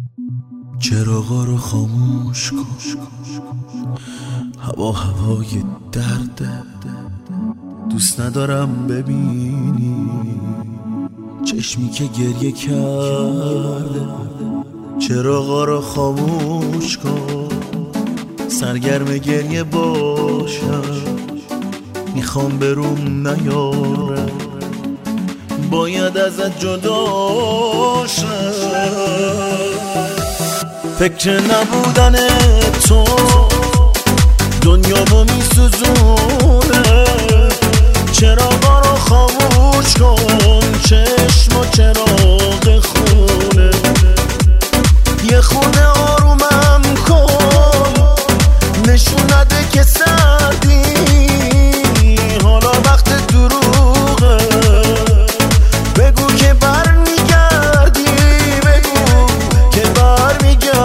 چراغا رو خاموش کن، هوا هوای درده، دوست ندارم ببینی چشمی که گریه کرده. چراغا رو خاموش کن، سرگرم گریه باشم، میخوام بروم نیارم، باید ازت جدا شم. فکر نبودن تو دنیامو میسوزونه. چراغا رو خاموش کن، چشم و چراغ خونه، یه خونه آرومم کن، نشون نده که سردی، حالا وقت دروغه، بگو که برمیگردی، بگو که برمیگردی.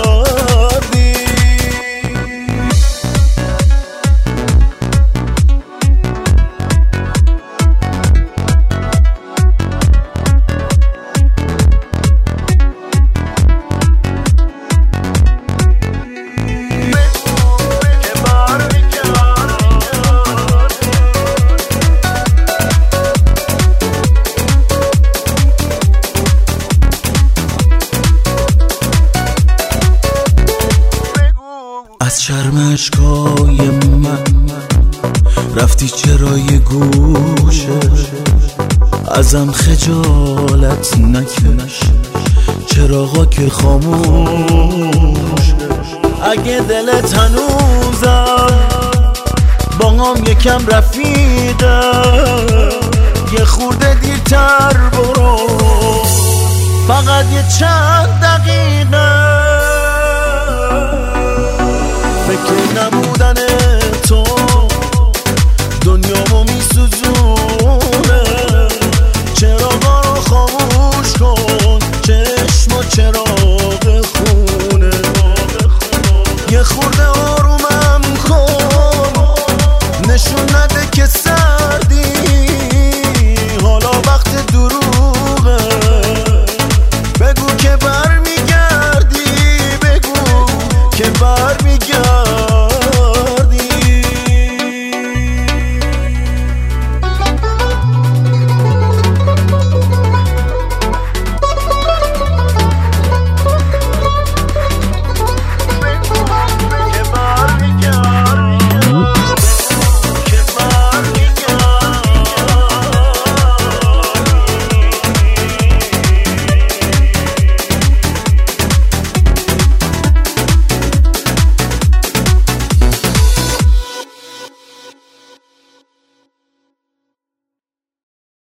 از شرم اشکای من رفتی چرا یه گوشه، ازم خجالت نکش، چراغا که خاموش. اگه دلت هنوزم با هم یکم رفیقه، یه خورده دیرتر برو، فقط یه چند دقیقه